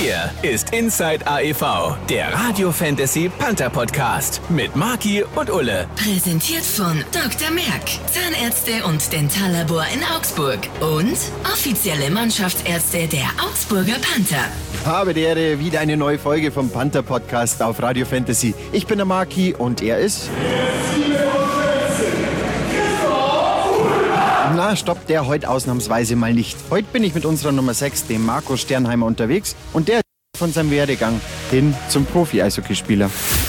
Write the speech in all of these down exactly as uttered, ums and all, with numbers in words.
Hier ist Inside A E V, der Radio Fantasy Panther Podcast mit Marki und Ulle. Präsentiert von Doktor Merck, Zahnärzte und Dentallabor in Augsburg und offizielle Mannschaftsärzte der Augsburger Panther. Habe die Ehre, wieder eine neue Folge vom Panther Podcast auf Radio Fantasy. Ich bin der Marki und er ist... Na, stoppt der heute ausnahmsweise mal nicht. Heute bin ich mit unserer Nummer sechs, dem Marco Sternheimer, unterwegs und der von seinem Werdegang hin zum Profi-Eishockeyspieler.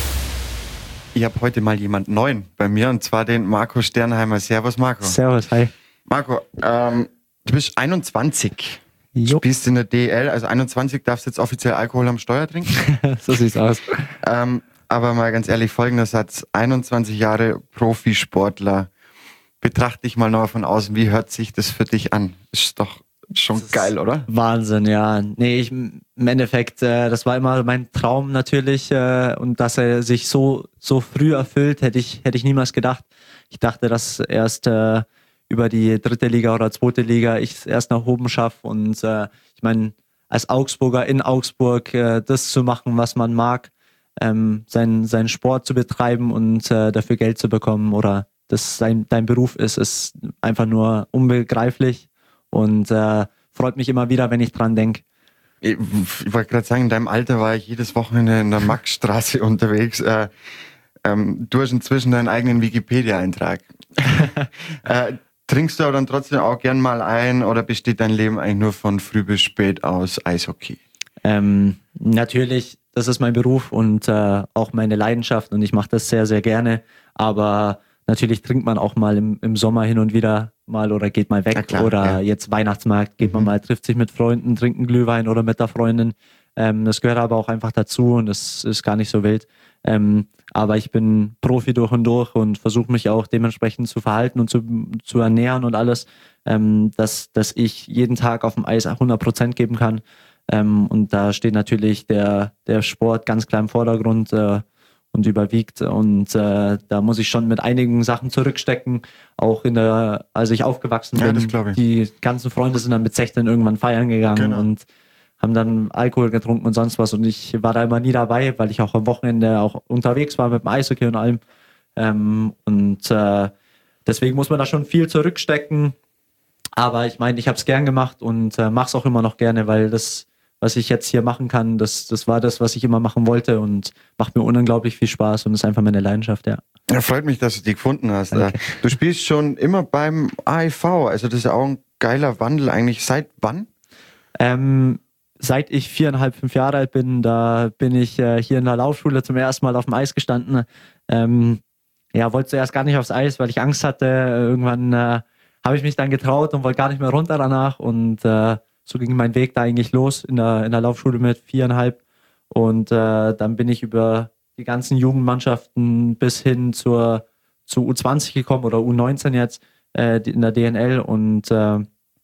Ich habe heute mal jemanden neuen bei mir und zwar den Marco Sternheimer. Servus Marco. Servus, hi. Marco, ähm, du bist einundzwanzig. Jo. Spielst in der D E L, also einundzwanzig, darfst jetzt offiziell Alkohol am Steuer trinken. So sieht's aus. Ähm, aber mal ganz ehrlich, folgender Satz. einundzwanzig Jahre Profisportler. Betrachte dich mal noch von außen. Wie hört sich das für dich an? Ist doch schon das geil, oder? Wahnsinn, ja. Nee, ich, im Endeffekt, äh, das war immer mein Traum natürlich. Äh, und dass er sich so, so früh erfüllt, hätte ich, hätte ich niemals gedacht. Ich dachte, dass erst äh, über die dritte Liga oder zweite Liga ich es erst nach oben schaffe. Und äh, ich meine, als Augsburger in Augsburg äh, das zu machen, was man mag, ähm, seinen, seinen Sport zu betreiben und äh, dafür Geld zu bekommen oder dass sein, dein Beruf ist, ist einfach nur unbegreiflich und äh, freut mich immer wieder, wenn ich dran denke. Ich, ich wollte gerade sagen, in deinem Alter war ich jedes Wochenende in der Maxstraße unterwegs. Äh, ähm, du hast inzwischen deinen eigenen Wikipedia-Eintrag. äh, trinkst du aber dann trotzdem auch gern mal ein oder besteht dein Leben eigentlich nur von früh bis spät aus Eishockey? Ähm, natürlich, das ist mein Beruf und äh, auch meine Leidenschaft und ich mache das sehr, sehr gerne, aber natürlich trinkt man auch mal im, im Sommer hin und wieder mal oder geht mal weg klar, oder ja. Jetzt Weihnachtsmarkt, geht man mal, trifft sich mit Freunden, trinkt einen Glühwein oder mit der Freundin. Ähm, das gehört aber auch einfach dazu und das ist gar nicht so wild. Ähm, aber ich bin Profi durch und durch und versuche mich auch dementsprechend zu verhalten und zu, zu ernähren und alles, ähm, dass, dass ich jeden Tag auf dem Eis hundert Prozent geben kann. Ähm, und da steht natürlich der, der Sport ganz klar im Vordergrund, äh, und überwiegt und äh, da muss ich schon mit einigen Sachen zurückstecken, auch in der, als ich aufgewachsen ja, bin, die ganzen Freunde sind dann mit sechzehn irgendwann feiern gegangen genau. und haben dann Alkohol getrunken und sonst was und ich war da immer nie dabei, weil ich auch am Wochenende auch unterwegs war mit dem Eishockey und allem ähm, und äh, deswegen muss man da schon viel zurückstecken, aber ich meine, ich habe es gern gemacht und äh, mache es auch immer noch gerne, weil das was ich jetzt hier machen kann, das, das war das, was ich immer machen wollte und macht mir unglaublich viel Spaß und ist einfach meine Leidenschaft, ja. Ja, freut mich, dass du die gefunden hast. Okay. Du spielst schon immer beim A E V, also das ist ja auch ein geiler Wandel eigentlich. Seit wann? Ähm, seit ich viereinhalb, fünf Jahre alt bin, da bin ich äh, hier in der Laufschule zum ersten Mal auf dem Eis gestanden. Ähm, ja, wollte zuerst gar nicht aufs Eis, weil ich Angst hatte. Irgendwann äh, habe ich mich dann getraut und wollte gar nicht mehr runter danach und äh, so ging mein Weg da eigentlich los in der, in der Laufschule mit viereinhalb. Und äh, dann bin ich über die ganzen Jugendmannschaften bis hin zur, zur U zwanzig gekommen oder U neunzehn jetzt äh, in der D N L. Und äh,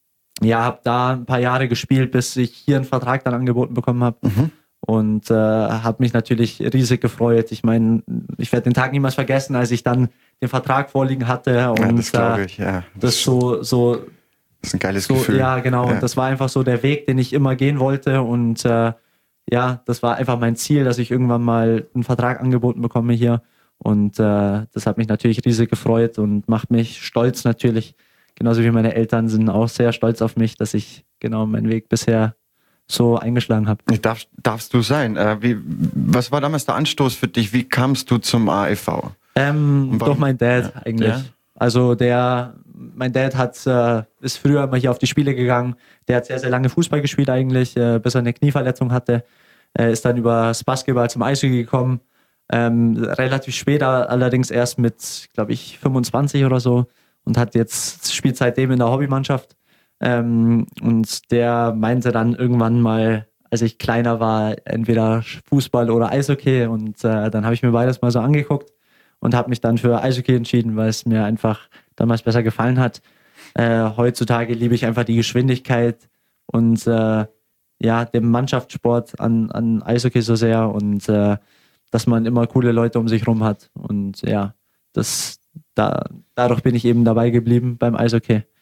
ja, habe da ein paar Jahre gespielt, bis ich hier einen Vertrag dann angeboten bekommen habe. Mhm. Und äh, habe mich natürlich riesig gefreut. Ich meine, ich werde den Tag niemals vergessen, als ich dann den Vertrag vorliegen hatte. Und ja, das glaube ich, ja. Das, das so... so Das ist ein geiles so, Gefühl. Ja, genau. Ja. Und das war einfach so der Weg, den ich immer gehen wollte. Und äh, ja, das war einfach mein Ziel, dass ich irgendwann mal einen Vertrag angeboten bekomme hier. Und äh, das hat mich natürlich riesig gefreut und macht mich stolz natürlich. Genauso wie meine Eltern sind auch sehr stolz auf mich, dass ich genau meinen Weg bisher so eingeschlagen habe. Darf, darfst du sein. Äh, wie, was war damals der Anstoß für dich? Wie kamst du zum A E V? Ähm, durch meinen Dad ja. eigentlich. Ja. Also der... Mein Dad hat, äh, ist früher immer hier auf die Spiele gegangen. Der hat sehr, sehr lange Fußball gespielt eigentlich, äh, bis er eine Knieverletzung hatte. Er ist dann über das Basketball zum Eishockey gekommen. Ähm, relativ spät allerdings erst mit, glaube ich, fünfundzwanzig oder so. Und hat jetzt, spielt seitdem in der Hobbymannschaft. Ähm, und der meinte dann irgendwann mal, als ich kleiner war, entweder Fußball oder Eishockey. Und äh, dann habe ich mir beides mal so angeguckt und habe mich dann für Eishockey entschieden, weil es mir einfach damals besser gefallen hat. Äh, heutzutage liebe ich einfach die Geschwindigkeit und äh, ja, den Mannschaftssport an, an Eishockey so sehr und äh, dass man immer coole Leute um sich rum hat. Und ja, das, da, dadurch bin ich eben dabei geblieben beim Eishockey.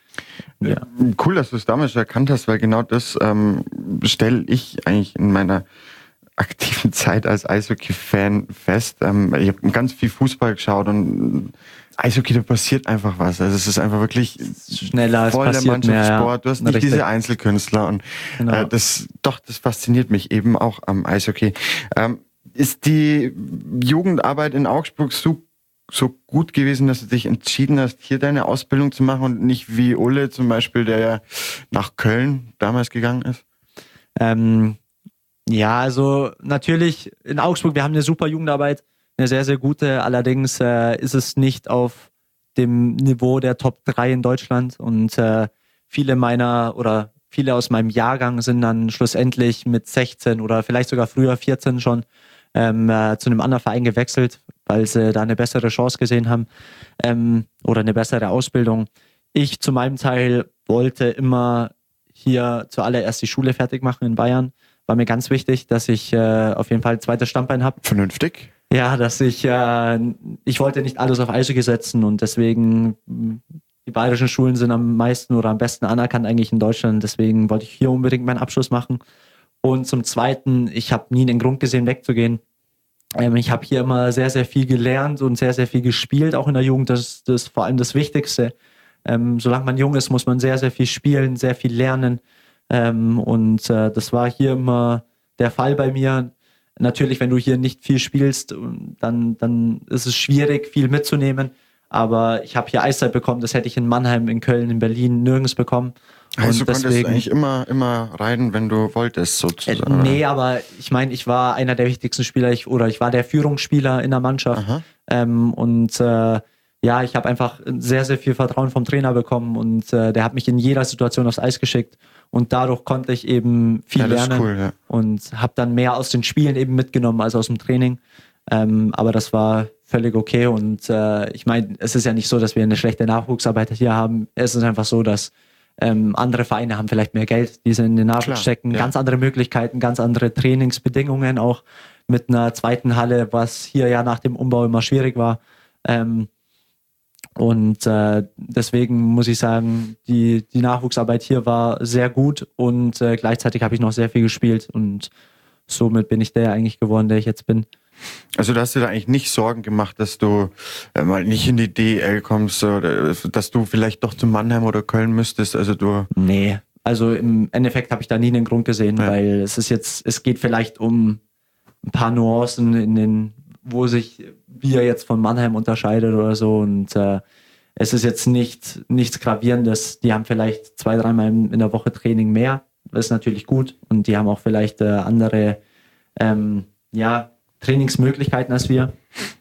Ja. Cool, dass du es damals schon erkannt hast, weil genau das ähm, stelle ich eigentlich in meiner aktiven Zeit als Eishockey-Fan fest. Ähm, ich habe ganz viel Fußball geschaut und Eishockey, da passiert einfach was. Also es ist einfach wirklich schneller, es voller passiert mehr, Mannschaftssport. ja. Du hast Na, nicht richtig. diese Einzelkünstler und Genau. äh, das, doch, das fasziniert mich eben auch am Eishockey. Ähm, ist die Jugendarbeit in Augsburg so so gut gewesen, dass du dich entschieden hast, hier deine Ausbildung zu machen und nicht wie Ole zum Beispiel, der ja nach Köln damals gegangen ist? Ähm, ja, also natürlich in Augsburg, wir haben eine super Jugendarbeit, eine sehr, sehr gute. Allerdings äh, ist es nicht auf dem Niveau der Top drei in Deutschland und äh, viele meiner oder viele aus meinem Jahrgang sind dann schlussendlich mit sechzehn oder vielleicht sogar früher vierzehn schon ähm, äh, zu einem anderen Verein gewechselt, weil sie da eine bessere Chance gesehen haben ähm, oder eine bessere Ausbildung. Ich zu meinem Teil wollte immer hier zuallererst die Schule fertig machen in Bayern. War mir ganz wichtig, dass ich äh, auf jeden Fall ein zweites Standbein habe. Vernünftig. Ja, dass ich, äh, ich wollte nicht alles auf Eishockey setzen und deswegen, die bayerischen Schulen sind am meisten oder am besten anerkannt eigentlich in Deutschland. Deswegen wollte ich hier unbedingt meinen Abschluss machen. Und zum Zweiten, ich habe nie den Grund gesehen, wegzugehen. Ähm, ich habe hier immer sehr, sehr viel gelernt und sehr, sehr viel gespielt, auch in der Jugend. Das, das ist vor allem das Wichtigste. Ähm, solange man jung ist, muss man sehr, sehr viel spielen, sehr viel lernen. Ähm, und äh, das war hier immer der Fall bei mir. Natürlich, wenn du hier nicht viel spielst, dann, dann ist es schwierig, viel mitzunehmen. Aber ich habe hier Eiszeit bekommen, das hätte ich in Mannheim, in Köln, in Berlin nirgends bekommen. Also und du konntest deswegen, eigentlich immer, immer rein, wenn du wolltest, sozusagen. Äh, nee, aber ich meine, ich war einer der wichtigsten Spieler ich, oder ich war der Führungsspieler in der Mannschaft. Ähm, und äh, ja, ich habe einfach sehr, sehr viel Vertrauen vom Trainer bekommen und äh, der hat mich in jeder Situation aufs Eis geschickt und dadurch konnte ich eben viel Ja, das ist lernen cool, ja. und habe dann mehr aus den Spielen eben mitgenommen als aus dem Training. Ähm, aber das war völlig okay und äh, ich meine, es ist ja nicht so, dass wir eine schlechte Nachwuchsarbeit hier haben. Es ist einfach so, dass ähm, andere Vereine haben vielleicht mehr Geld, die sie in den Nachwuchs Klar, stecken, ja. ganz andere Möglichkeiten, ganz andere Trainingsbedingungen, auch mit einer zweiten Halle, was hier ja nach dem Umbau immer schwierig war. Ähm, und äh, deswegen muss ich sagen, die, die Nachwuchsarbeit hier war sehr gut und äh, gleichzeitig habe ich noch sehr viel gespielt und somit bin ich der eigentlich geworden, der ich jetzt bin. Also du hast dir da eigentlich nicht Sorgen gemacht, dass du äh, mal nicht in die D E L kommst oder dass du vielleicht doch zu Mannheim oder Köln müsstest. Also du. Nee, also im Endeffekt habe ich da nie einen Grund gesehen, Ja. weil es ist jetzt, es geht vielleicht um ein paar Nuancen in den, wo sich wir jetzt von Mannheim unterscheidet oder so und äh, es ist jetzt nicht nichts Gravierendes. Die haben vielleicht zwei, dreimal in, in der Woche Training mehr, das ist natürlich gut und die haben auch vielleicht äh, andere ähm, ja, Trainingsmöglichkeiten als wir,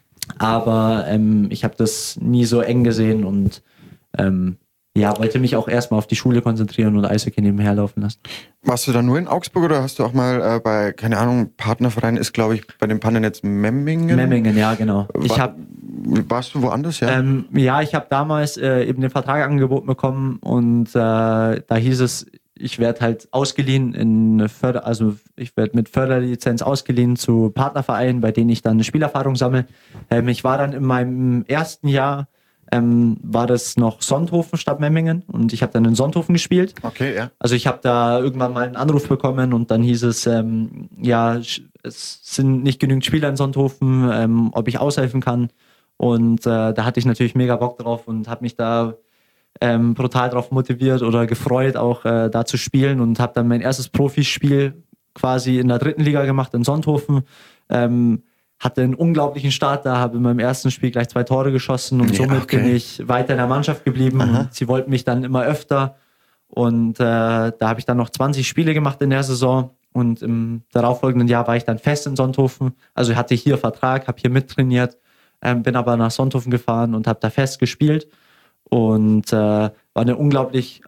aber ähm, ich habe das nie so eng gesehen und ähm, ja, wollte mich auch erstmal auf die Schule konzentrieren und Eishockey nebenher laufen lassen. Warst du da nur in Augsburg oder hast du auch mal äh, bei, keine Ahnung, Partnerverein ist, glaube ich, bei den Pandernetz Memmingen? Memmingen, ja, genau. Ich War, hab, warst du woanders, ja? ähm, ja, ich habe damals äh, eben den Vertrag angeboten bekommen und äh, da hieß es, ich werde halt ausgeliehen in Förder, also ich werde mit Förderlizenz ausgeliehen zu Partnervereinen, bei denen ich dann eine Spielerfahrung sammle. Ähm, ich war dann in meinem ersten Jahr, ähm, war das noch Sonthofen statt Memmingen und ich habe dann in Sonthofen gespielt. Okay, ja. Also ich habe da irgendwann mal einen Anruf bekommen und dann hieß es, ähm, ja, es sind nicht genügend Spieler in Sonthofen, ähm, ob ich aushelfen kann. Und äh, da hatte ich natürlich mega Bock drauf und habe mich da ähm, brutal drauf motiviert oder gefreut, auch äh, da zu spielen und habe dann mein erstes Profispiel quasi in der dritten Liga gemacht in Sonthofen. Ähm, hatte einen unglaublichen Start da, habe in meinem ersten Spiel gleich zwei Tore geschossen und Ja, somit okay. bin ich weiter in der Mannschaft geblieben. Aha. Und sie wollten mich dann immer öfter und äh, da habe ich dann noch zwanzig Spiele gemacht in der Saison und im darauffolgenden Jahr war ich dann fest in Sonthofen. Also ich hatte hier Vertrag, habe hier mittrainiert, ähm, bin aber nach Sonthofen gefahren und habe da fest gespielt und äh, war eine unglaublich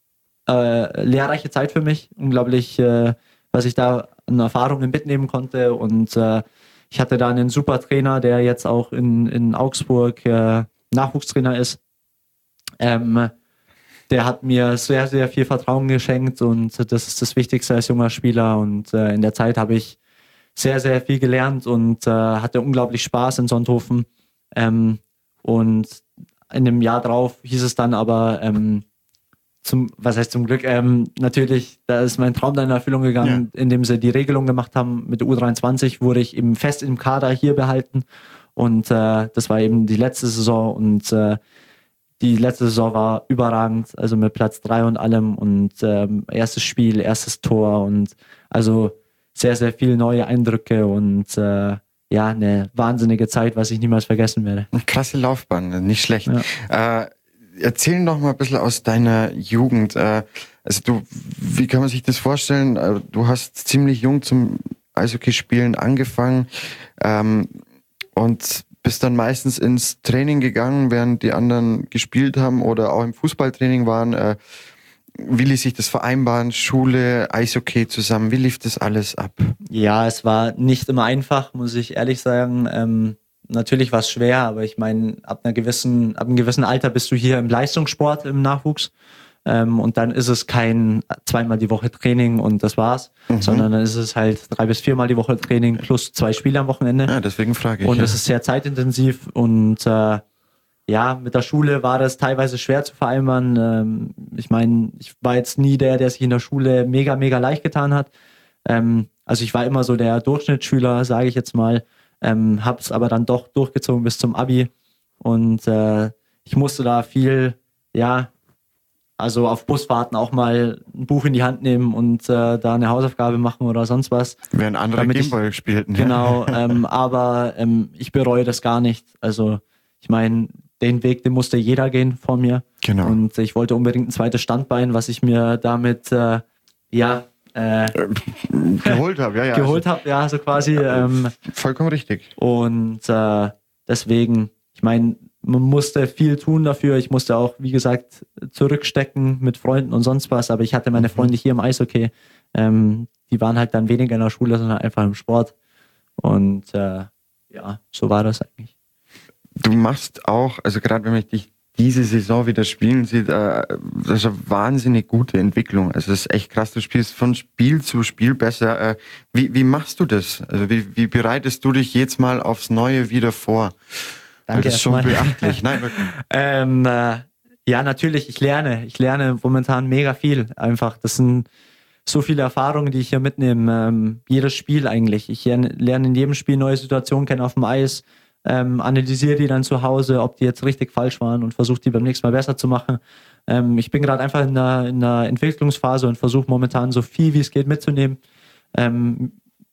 äh, lehrreiche Zeit für mich, unglaublich, äh, was ich da an Erfahrungen mitnehmen konnte und äh, ich hatte da einen super Trainer, der jetzt auch in, in Augsburg äh, Nachwuchstrainer ist. Ähm, der hat mir sehr, sehr viel Vertrauen geschenkt und das ist das Wichtigste als junger Spieler. Und äh, in der Zeit habe ich sehr, sehr viel gelernt und äh, hatte unglaublich Spaß in Sonthofen. Ähm, und in dem Jahr drauf hieß es dann aber, ähm, zum, was heißt zum Glück, ähm, natürlich, da ist mein Traum dann in Erfüllung gegangen, ja. indem sie die Regelung gemacht haben. Mit der U dreiundzwanzig wurde ich eben fest im Kader hier behalten und äh, das war eben die letzte Saison und äh, die letzte Saison war überragend, also mit Platz drei und allem und ähm, erstes Spiel, erstes Tor und also sehr, sehr viele neue Eindrücke und äh, ja, eine wahnsinnige Zeit, was ich niemals vergessen werde. Eine klasse Laufbahn, nicht schlecht. Ja. Äh, erzähl noch mal ein bisschen aus deiner Jugend. Äh, also du, wie kann man sich das vorstellen? Äh, du hast ziemlich jung zum Eishockeyspielen angefangen ähm, und bist dann meistens ins Training gegangen, während die anderen gespielt haben oder auch im Fußballtraining waren. Äh, Wie ließ sich das vereinbaren? Schule, Eishockey zusammen? Wie lief das alles ab? Ja, es war nicht immer einfach, muss ich ehrlich sagen. Ähm, natürlich war es schwer, aber ich meine, ab einer gewissen, ab einem gewissen Alter bist du hier im Leistungssport, im Nachwuchs. Ähm, und dann ist es kein zweimal die Woche Training und das war's, mhm. sondern dann ist es halt drei bis viermal die Woche Training plus zwei Spiele am Wochenende. Ja, deswegen frage ich. Und ja. es ist sehr zeitintensiv und äh, ja, mit der Schule war das teilweise schwer zu vereinbaren. Ähm, ich meine, ich war jetzt nie der, der sich in der Schule mega, mega leicht getan hat. Ähm, also ich war immer so der Durchschnittsschüler, sage ich jetzt mal, ähm, hab's aber dann doch durchgezogen bis zum Abi und äh, ich musste da viel, ja, also auf Busfahrten auch mal ein Buch in die Hand nehmen und äh, da eine Hausaufgabe machen oder sonst was. Während andere Gameboy spielten. Genau, ähm, aber ähm, ich bereue das gar nicht. Also ich meine, den Weg, den musste jeder gehen vor mir. Genau. Und ich wollte unbedingt ein zweites Standbein, was ich mir damit, äh, ja, äh, geholt habe, ja, ja. Geholt also, habe, ja, so quasi. Ähm, vollkommen richtig. Und äh, deswegen, ich meine, man musste viel tun dafür. Ich musste auch, wie gesagt, zurückstecken mit Freunden und sonst was. Aber ich hatte meine Freunde hier im Eishockey. Ähm, die waren halt dann weniger in der Schule, sondern einfach im Sport. Und äh, ja, so war das eigentlich. Du machst auch, also gerade wenn man dich diese Saison wieder spielen sieht, äh, das ist eine wahnsinnig gute Entwicklung. Also das ist echt krass. Du spielst von Spiel zu Spiel besser. Äh, wie, wie machst du das? Also wie, wie bereitest du dich jetzt mal aufs Neue wieder vor? Danke. Das ist schon beachtlich. Nein, wirklich. ähm, äh, ja, natürlich. Ich lerne. Ich lerne momentan mega viel. Einfach, das sind so viele Erfahrungen, die ich hier mitnehme. Ähm, jedes Spiel eigentlich. Ich lerne in jedem Spiel neue Situationen kennen auf dem Eis. Ähm, analysiere die dann zu Hause, ob die jetzt richtig falsch waren und versuche die beim nächsten Mal besser zu machen. Ähm, ich bin gerade einfach in einer, in einer Entwicklungsphase und versuche momentan so viel wie es geht mitzunehmen. Ähm,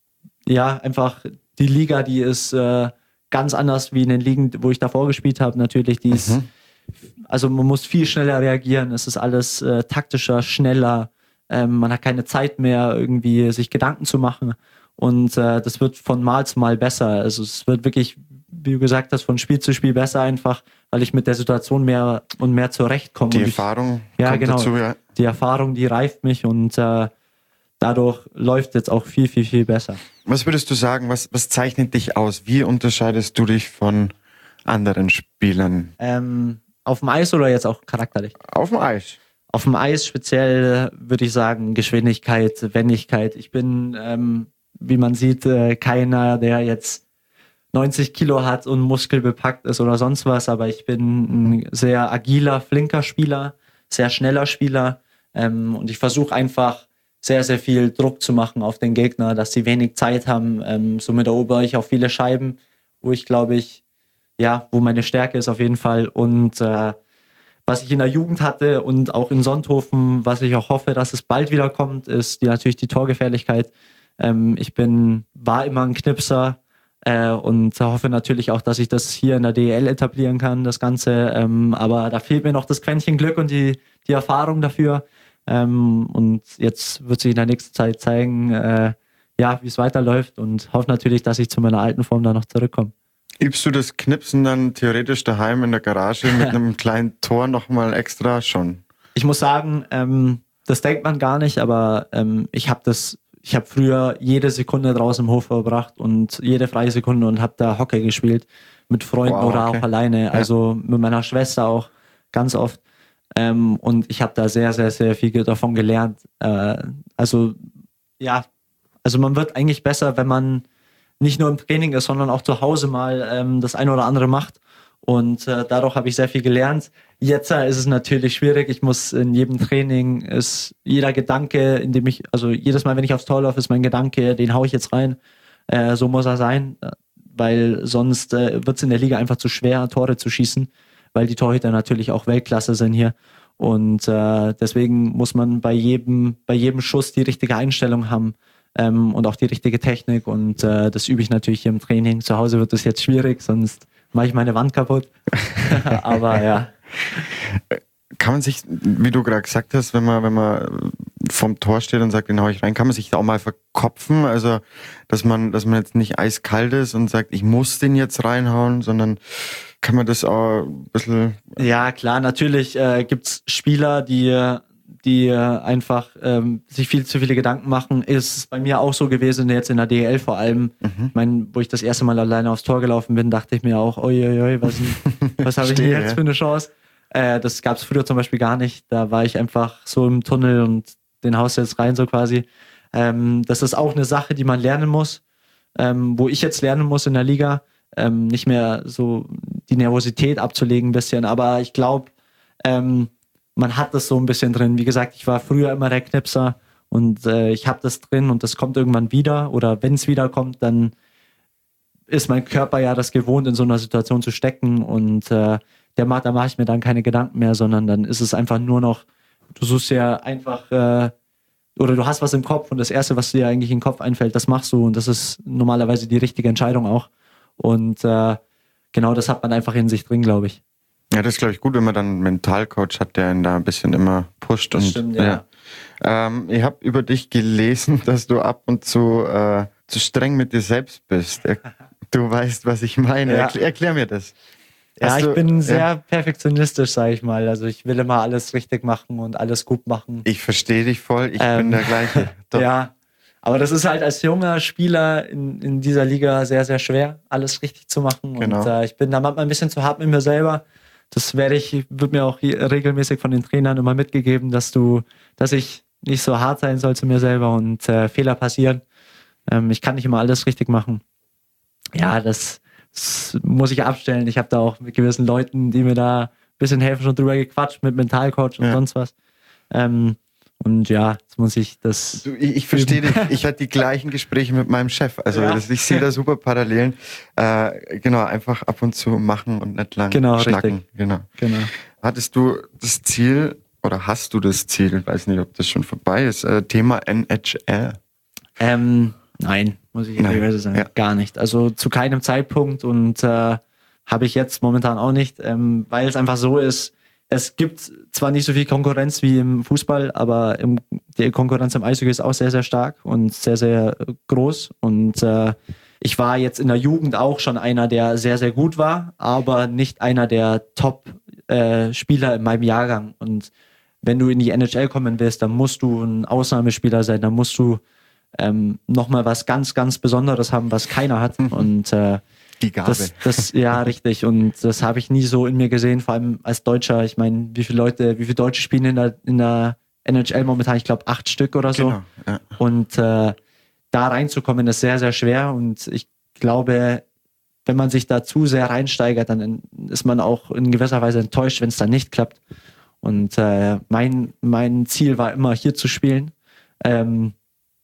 ja, einfach die Liga, die ist äh, ganz anders wie in den Ligen, wo ich davor gespielt habe. Natürlich, die ist, mhm. also man muss viel schneller reagieren. Es ist alles äh, taktischer, schneller. Ähm, man hat keine Zeit mehr, irgendwie sich Gedanken zu machen. Und äh, das wird von Mal zu Mal besser. Also es wird wirklich, wie du gesagt hast, von Spiel zu Spiel besser einfach, weil ich mit der Situation mehr und mehr zurechtkomme. Die und Erfahrung ich, ja, kommt genau, dazu, ja. Die Erfahrung, die reift mich und äh, dadurch läuft jetzt auch viel, viel, viel besser. Was würdest du sagen, was, was zeichnet dich aus? Wie unterscheidest du dich von anderen Spielern? Ähm, auf dem Eis oder jetzt auch charakterlich? Auf dem Eis. Auf dem Eis speziell würde ich sagen Geschwindigkeit, Wendigkeit. Ich bin, ähm, wie man sieht, äh, keiner, der jetzt neunzig Kilo hat und muskelbepackt ist oder sonst was, aber ich bin ein sehr agiler, flinker Spieler, sehr schneller Spieler ähm, und ich versuche einfach sehr, sehr viel Druck zu machen auf den Gegner, dass sie wenig Zeit haben. Ähm, somit erober ich auch viele Scheiben, wo ich glaube ich, ja, wo meine Stärke ist auf jeden Fall und äh, was ich in der Jugend hatte und auch in Sonthofen, was ich auch hoffe, dass es bald wieder kommt, ist die, natürlich die Torgefährlichkeit. Ähm, ich bin, war immer ein Knipser, Äh, und hoffe natürlich auch, dass ich das hier in der D E L etablieren kann, das Ganze. Ähm, aber da fehlt mir noch das Quäntchen Glück und die, die Erfahrung dafür. Ähm, und jetzt wird sich in der nächsten Zeit zeigen, äh, ja, wie es weiterläuft und hoffe natürlich, dass ich zu meiner alten Form da noch zurückkomme. Übst du das Knipsen dann theoretisch daheim in der Garage mit einem kleinen Tor nochmal extra schon? Ich muss sagen, ähm, das denkt man gar nicht, aber ähm, ich habe das Ich habe früher jede Sekunde draußen im Hof verbracht und jede freie Sekunde und habe da Hockey gespielt mit Freunden wow, oder okay. auch alleine. Ja. Also mit meiner Schwester auch ganz oft. Ähm, und ich habe da sehr, sehr, sehr viel davon gelernt. Äh, also ja, also man wird eigentlich besser, wenn man nicht nur im Training ist, sondern auch zu Hause mal ähm, das eine oder andere macht. Und äh, dadurch habe ich sehr viel gelernt. Jetzt äh, ist es natürlich schwierig. Ich muss in jedem Training, ist jeder Gedanke, in dem ich, also jedes Mal, wenn ich aufs Tor laufe, ist mein Gedanke, den haue ich jetzt rein. Äh, so muss er sein, weil sonst äh, wird es in der Liga einfach zu schwer, Tore zu schießen, weil die Torhüter natürlich auch Weltklasse sind hier. Und äh, deswegen muss man bei jedem, bei jedem Schuss die richtige Einstellung haben ähm, und auch die richtige Technik. Und äh, das übe ich natürlich hier im Training. Zu Hause wird das jetzt schwierig, sonst mache ich meine Wand kaputt. Aber ja. Kann man sich, wie du gerade gesagt hast, wenn man, wenn man vom Tor steht und sagt, den hau ich rein, kann man sich da auch mal verkopfen? Also, dass man, dass man jetzt nicht eiskalt ist und sagt, ich muss den jetzt reinhauen, sondern kann man das auch ein bisschen... Ja, klar, natürlich äh, gibt's Spieler, die, die äh, einfach ähm, sich viel zu viele Gedanken machen. Ist bei mir auch so gewesen, jetzt in der D E L vor allem. Mhm. Ich meine, wo ich das erste Mal alleine aufs Tor gelaufen bin, dachte ich mir auch, oi, oi, oi, was, was habe ich denn jetzt für eine Chance? Äh, das gab's früher zum Beispiel gar nicht. Da war ich einfach so im Tunnel und den haust du jetzt rein, so quasi. Ähm, das ist auch eine Sache, die man lernen muss, ähm, wo ich jetzt lernen muss in der Liga, ähm, nicht mehr so die Nervosität abzulegen ein bisschen, aber ich glaube, ähm, man hat das so ein bisschen drin. Wie gesagt, ich war früher immer der Knipser und äh, ich habe das drin und das kommt irgendwann wieder oder wenn es wiederkommt, dann ist mein Körper ja das gewohnt, in so einer Situation zu stecken und äh, der macht, da mache ich mir dann keine Gedanken mehr, sondern dann ist es einfach nur noch, du suchst ja einfach äh, oder du hast was im Kopf und das Erste, was dir eigentlich in den Kopf einfällt, das machst du und das ist normalerweise die richtige Entscheidung auch. Und äh, genau das hat man einfach in sich drin, glaube ich. Ja, das ist, glaube ich, gut, wenn man dann einen Mentalcoach hat, der ihn da ein bisschen immer pusht. Das und, stimmt, ja. ja. Ähm, ich habe über dich gelesen, dass du ab und zu äh, zu streng mit dir selbst bist. Er, du weißt, was ich meine. Ja. Erklär, erklär mir das. Ja, Hast ich du, bin sehr ja. perfektionistisch, sage ich mal. Also ich will immer alles richtig machen und alles gut machen. Ich verstehe dich voll, ich Ähm, bin der gleiche. Doch. Ja, aber das ist halt als junger Spieler in, in dieser Liga sehr, sehr schwer, alles richtig zu machen. Genau. Und äh, ich bin da manchmal ein bisschen zu hart mit mir selber. Das werde ich, wird mir auch hier regelmäßig von den Trainern immer mitgegeben, dass du, dass ich nicht so hart sein soll zu mir selber und äh, Fehler passieren. Ähm, ich kann nicht immer alles richtig machen. Ja, das, das muss ich abstellen. Ich habe da auch mit gewissen Leuten, die mir da ein bisschen helfen, schon drüber gequatscht, mit Mentalcoach und ja. sonst was. Ähm, Und ja, jetzt muss ich das... Du, ich ich verstehe dich. Ich hatte die gleichen Gespräche mit meinem Chef. Also Ja. das, ich sehe da super Parallelen. Äh, genau, einfach ab und zu machen und nicht lang Genau, schnacken. richtig. Genau. Genau. Hattest du das Ziel oder hast du das Ziel, ich weiß nicht, ob das schon vorbei ist, äh, Thema N H L? Ähm, nein, muss ich Nein. ehrlich sagen. Ja. Gar nicht. Also zu keinem Zeitpunkt und äh, habe ich jetzt momentan auch nicht, ähm, weil es einfach so ist, es gibt zwar nicht so viel Konkurrenz wie im Fußball, aber im, die Konkurrenz im Eishockey ist auch sehr, sehr stark und sehr, sehr groß. Und äh, ich war jetzt in der Jugend auch schon einer, der sehr, sehr gut war, aber nicht einer der Top-Spieler äh, in meinem Jahrgang. Und wenn du in die N H L kommen willst, dann musst du ein Ausnahmespieler sein, dann musst du ähm, nochmal was ganz, ganz Besonderes haben, was keiner hat. Und äh, Die Gabe. das, das, ja, richtig. Und das habe ich nie so in mir gesehen, vor allem als Deutscher. Ich meine, wie viele Leute, wie viele Deutsche spielen in der, in der N H L momentan? Ich glaube, acht Stück oder so. Genau, ja. Und äh, da reinzukommen, ist sehr, sehr schwer. Und ich glaube, wenn man sich da zu sehr reinsteigert, dann ist man auch in gewisser Weise enttäuscht, wenn es dann nicht klappt. Und äh, mein, mein Ziel war immer, hier zu spielen. Ähm,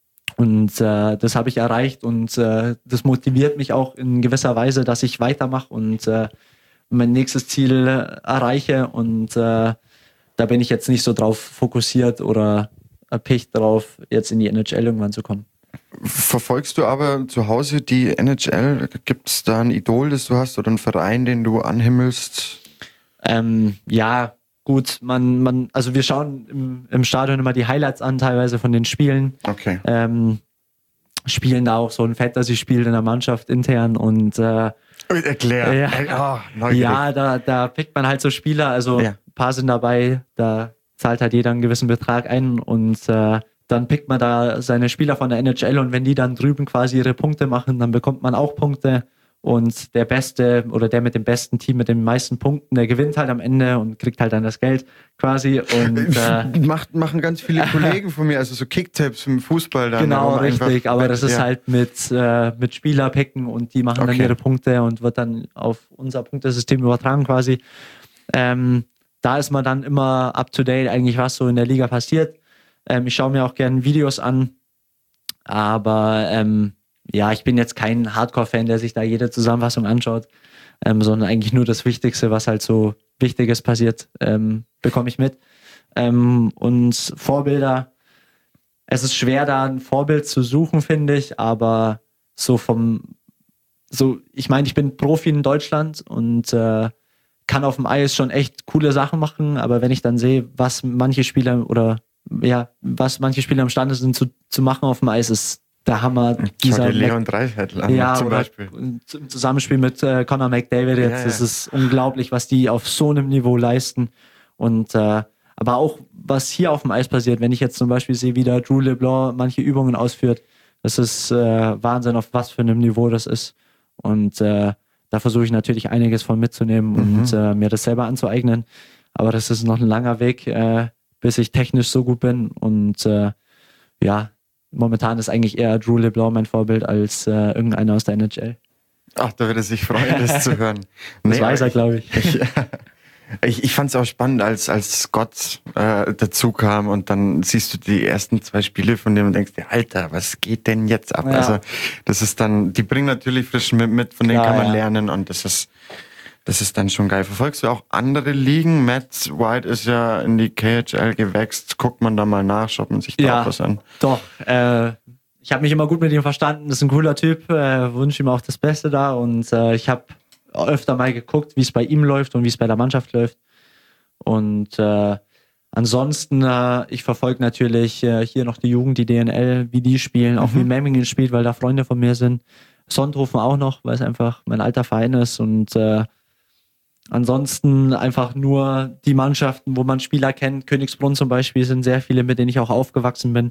Und äh, das habe ich erreicht und äh, das motiviert mich auch in gewisser Weise, dass ich weitermache und äh, mein nächstes Ziel erreiche. Und äh, da bin ich jetzt nicht so drauf fokussiert oder erpicht drauf, jetzt in die N H L irgendwann zu kommen. Verfolgst du aber zu Hause die N H L? Gibt es da ein Idol, das du hast oder einen Verein, den du anhimmelst? Ähm, ja, gut, man, man, also wir schauen im, im Stadion immer die Highlights an, teilweise von den Spielen. Okay. Ähm, spielen da auch so ein Fantasy-Spiel in der Mannschaft intern und äh, Erklär. Ja, Oh, neugierig. ja da, da pickt man halt so Spieler, also Ja. ein paar sind dabei, da zahlt halt jeder einen gewissen Betrag ein und äh, dann pickt man da seine Spieler von der N H L und wenn die dann drüben quasi ihre Punkte machen, dann bekommt man auch Punkte Und der Beste oder der mit dem besten Team, mit den meisten Punkten, der gewinnt halt am Ende und kriegt halt dann das Geld quasi. Und äh, Macht, machen ganz viele Kollegen von mir, also so Kicktips im Fußball dann. Genau, richtig, aber mit, das ist ja. halt mit, äh, mit Spielerpicken und die machen Okay. dann ihre Punkte und wird dann auf unser Punktesystem übertragen quasi. Ähm, da ist man dann immer up to date eigentlich, was so in der Liga passiert. Ähm, ich schaue mir auch gerne Videos an, aber ähm, ja, ich bin jetzt kein Hardcore-Fan, der sich da jede Zusammenfassung anschaut, ähm, sondern eigentlich nur das Wichtigste, was halt so Wichtiges passiert, ähm, bekomme ich mit. Ähm, und Vorbilder, es ist schwer, da ein Vorbild zu suchen, finde ich, aber so vom, so, ich meine, ich bin Profi in Deutschland und äh, kann auf dem Eis schon echt coole Sachen machen, aber wenn ich dann sehe, was manche Spieler oder ja, was manche Spieler imstande sind zu, zu machen auf dem Eis, ist der Hammer. Dieser Leon Dreiseitel an, ja, zum oder Beispiel. Im Zusammenspiel mit äh, Conor McDavid jetzt, Ja, ja. das ist unglaublich, was die auf so einem Niveau leisten. Und äh, aber auch, was hier auf dem Eis passiert, wenn ich jetzt zum Beispiel sehe, wie der Drew LeBlanc manche Übungen ausführt, das ist äh, Wahnsinn, auf was für einem Niveau das ist. Und äh, da versuche ich natürlich einiges von mitzunehmen Mhm. und äh, mir das selber anzueignen. Aber das ist noch ein langer Weg, äh, bis ich technisch so gut bin. Und äh, ja, momentan ist eigentlich eher Drew LeBlanc mein Vorbild als äh, irgendeiner aus der N H L. Ach, da würde er sich freuen, das zu hören. Das Nee, weiß er, aber glaube ich. Ich, ich, ich fand es auch spannend, als, als Scott äh, dazu kam und dann siehst du die ersten zwei Spiele von dem und denkst dir, Alter, was geht denn jetzt ab? Ja. Also das ist dann, die bringen natürlich frischen mit, mit von denen Ja, kann man ja. lernen und das ist das ist dann schon geil. Verfolgst du auch andere Ligen? Matt White ist ja in die K H L gewächst. Guckt man da mal nach, schaut man sich da Ja. auch was an? Doch, äh, ich habe mich immer gut mit ihm verstanden. Das ist ein cooler Typ, äh, wünsche ihm auch das Beste da. Und äh, ich habe öfter mal geguckt, wie es bei ihm läuft und wie es bei der Mannschaft läuft. Und äh, ansonsten, äh, ich verfolge natürlich äh, hier noch die Jugend, die D N L, wie die spielen, auch wie Memmingen spielt, weil da Freunde von mir sind. Sonthofen auch noch, weil es einfach mein alter Verein ist. Und äh, ansonsten einfach nur die Mannschaften, wo man Spieler kennt. Königsbrunn zum Beispiel sind sehr viele, mit denen ich auch aufgewachsen bin.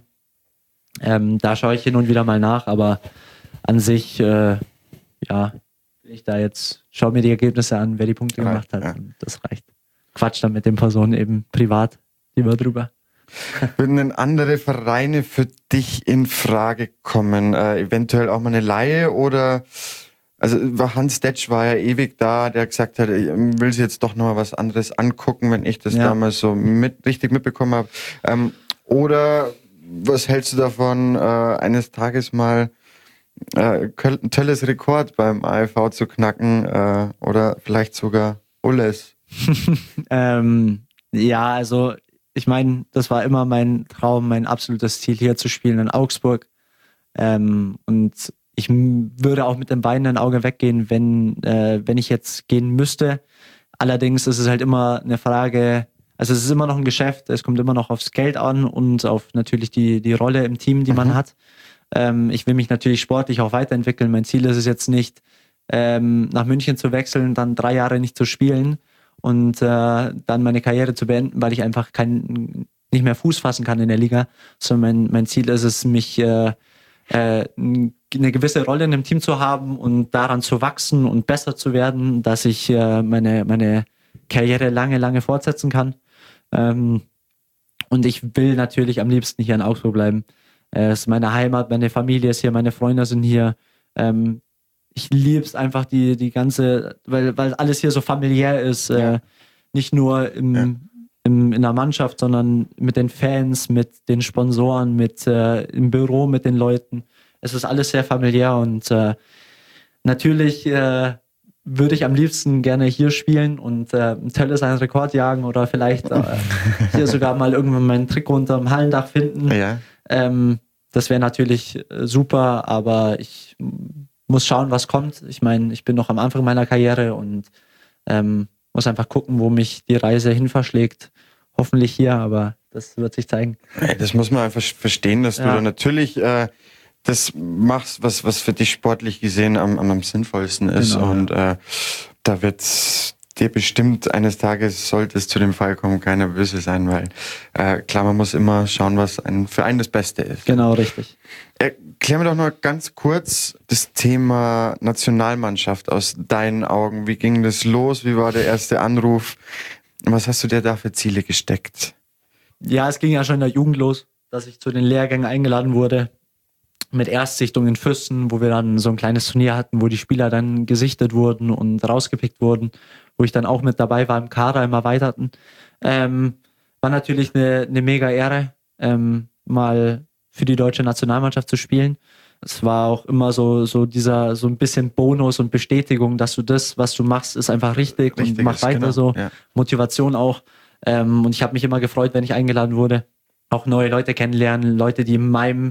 Ähm, da schaue ich hin und wieder mal nach, aber an sich, äh, ja, bin ich da jetzt, schaue mir die Ergebnisse an, wer die Punkte Reicht, gemacht hat. ja. Und das reicht. Quatsch dann mit den Personen eben privat lieber drüber. Würden denn andere Vereine für dich in Frage kommen? Äh, eventuell auch mal eine Leihe oder, also Hans Detsch war ja ewig da, der gesagt hat, ich will sich jetzt doch noch mal was anderes angucken, wenn ich das Ja. damals so mit, richtig mitbekommen habe. Ähm, oder was hältst du davon, äh, eines Tages mal äh, Köl- Tölles Rekord beim A E V zu knacken äh, oder vielleicht sogar Ulles? Ähm, ja, also ich meine, das war immer mein Traum, mein absolutes Ziel, hier zu spielen in Augsburg. Ähm, und ich m- würde auch mit dem weinenden Auge weggehen, wenn, äh, wenn ich jetzt gehen müsste. Allerdings ist es halt immer eine Frage, also es ist immer noch ein Geschäft, es kommt immer noch aufs Geld an und auf natürlich die, die Rolle im Team, die man hat. Ähm, ich will mich natürlich sportlich auch weiterentwickeln. Mein Ziel ist es jetzt nicht, ähm, nach München zu wechseln, dann drei Jahre nicht zu spielen und äh, dann meine Karriere zu beenden, weil ich einfach kein, nicht mehr Fuß fassen kann in der Liga. Sondern mein, mein Ziel ist es, mich äh, äh, eine gewisse Rolle in einem Team zu haben und daran zu wachsen und besser zu werden, dass ich äh, meine, meine Karriere lange, lange fortsetzen kann. Ähm, und ich will natürlich am liebsten hier in Augsburg bleiben. Äh, es ist meine Heimat, meine Familie ist hier, meine Freunde sind hier. Ähm, ich liebe es einfach, die, die ganze, weil, weil alles hier so familiär ist. Ja. Äh, nicht nur im, Ja. im, in der Mannschaft, sondern mit den Fans, mit den Sponsoren, mit äh, im Büro, mit den Leuten. Es ist alles sehr familiär und äh, natürlich äh, würde ich am liebsten gerne hier spielen und äh, ein tolles einen Rekord jagen oder vielleicht äh, hier sogar mal irgendwann meinen Trikot unterm Hallendach finden. Ja. Ähm, das wäre natürlich äh, super, aber ich m- muss schauen, was kommt. Ich meine, ich bin noch am Anfang meiner Karriere und ähm, muss einfach gucken, wo mich die Reise hin verschlägt. Hoffentlich hier, aber das wird sich zeigen. Ey, das muss man einfach verstehen, dass du Ja. da natürlich äh, das machst, was, was für dich sportlich gesehen am, am, am sinnvollsten ist. Genau, und äh, da wird's dir bestimmt eines Tages, sollte es zu dem Fall kommen, keiner böse sein, weil äh, klar, man muss immer schauen, was ein, für einen das Beste ist. Genau, richtig. Erklär mir doch noch ganz kurz das Thema Nationalmannschaft aus deinen Augen. Wie ging das los? Wie war der erste Anruf? Was hast du dir da für Ziele gesteckt? Ja, es ging ja schon in der Jugend los, dass ich zu den Lehrgängen eingeladen wurde. Mit Erstsichtung in Füssen, wo wir dann so ein kleines Turnier hatten, wo die Spieler dann gesichtet wurden und rausgepickt wurden, wo ich dann auch mit dabei war im Kader im Erweiterten. Ähm, war natürlich eine, eine mega Ehre, ähm, mal für die deutsche Nationalmannschaft zu spielen. Es war auch immer so, so dieser, so ein bisschen Bonus und Bestätigung, dass du das, was du machst, ist einfach richtig, richtig und mach weiter genau. so. Ja. Motivation auch. Ähm, und ich habe mich immer gefreut, wenn ich eingeladen wurde. Auch neue Leute kennenlernen, Leute, die in meinem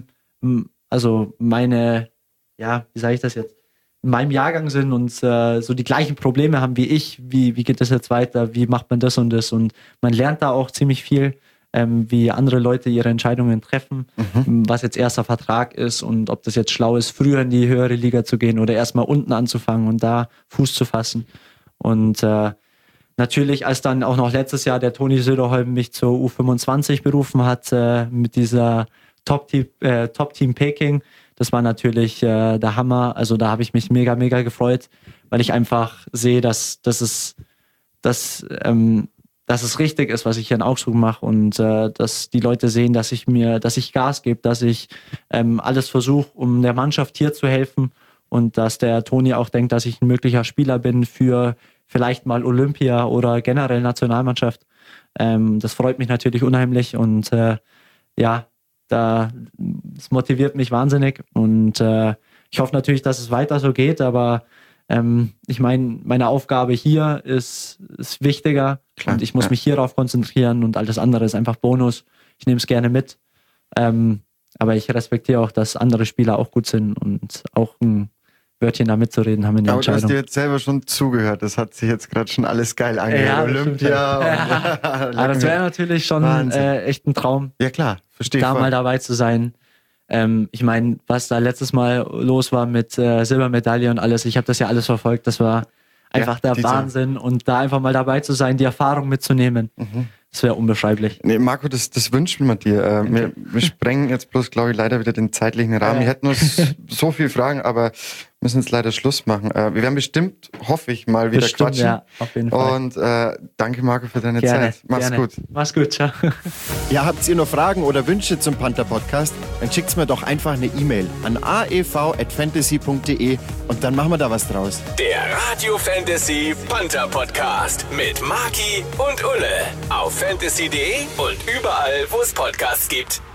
also meine, ja, wie sage ich das jetzt, in meinem Jahrgang sind und äh, so die gleichen Probleme haben wie ich, wie, wie geht das jetzt weiter, wie macht man das und das und man lernt da auch ziemlich viel, ähm, wie andere Leute ihre Entscheidungen treffen, mhm. was jetzt erster Vertrag ist und ob das jetzt schlau ist, früher in die höhere Liga zu gehen oder erstmal unten anzufangen und da Fuß zu fassen. Und äh, natürlich, als dann auch noch letztes Jahr der Toni Söderholm mich zur U fünfundzwanzig berufen hat, äh, mit dieser Top-Team äh, Top-Team Peking, das war natürlich äh, der Hammer. Also da habe ich mich mega, mega gefreut, weil ich einfach sehe, dass, dass, es, dass, ähm, dass es richtig ist, was ich hier in Augsburg mache und äh, dass die Leute sehen, dass ich mir, dass ich Gas gebe, dass ich ähm, alles versuche, um der Mannschaft hier zu helfen und dass der Toni auch denkt, dass ich ein möglicher Spieler bin für vielleicht mal Olympia oder generell Nationalmannschaft. Ähm, das freut mich natürlich unheimlich und äh, ja, Da, das motiviert mich wahnsinnig und äh, ich hoffe natürlich, dass es weiter so geht, aber ähm, ich meine, meine Aufgabe hier ist, ist wichtiger Klar, und ich muss ja. mich hierauf konzentrieren und alles andere ist einfach Bonus. Ich nehme es gerne mit, ähm, aber ich respektiere auch, dass andere Spieler auch gut sind und auch ein Wörtchen da mitzureden haben in der aber Entscheidung. Aber du hast dir jetzt selber schon zugehört, das hat sich jetzt gerade schon alles geil angehört. Ja, Olympia. Ja. Aber das wäre natürlich schon äh, echt ein Traum. Ja klar, verstehe ich. Da voll. mal dabei zu sein. Ähm, ich meine, was da letztes Mal los war mit äh, Silbermedaille und alles, ich habe das ja alles verfolgt, das war einfach ja, der Wahnsinn. Und da einfach mal dabei zu sein, die Erfahrung mitzunehmen, mhm. das wäre unbeschreiblich. Nee, Marco, das, das wünschen wir dir. Äh, wir, wir sprengen jetzt bloß, glaube ich, leider wieder den zeitlichen Rahmen. Wir hätten noch so viele Fragen, aber müssen jetzt leider Schluss machen. Äh, wir werden bestimmt, hoffe ich, mal wieder bestimmt, quatschen. Ja, auf jeden Fall. Und äh, danke, Marco, für deine gerne, Zeit. Mach's gerne. gut. Mach's gut, ciao. Ja, habt ihr noch Fragen oder Wünsche zum Panther-Podcast? Dann schickt's mir doch einfach eine E-Mail an a e v at fantasy punkt d e und dann machen wir da was draus. Der Radio Fantasy Panther Podcast mit Maki und Ulle auf fantasy punkt d e und überall, wo es Podcasts gibt.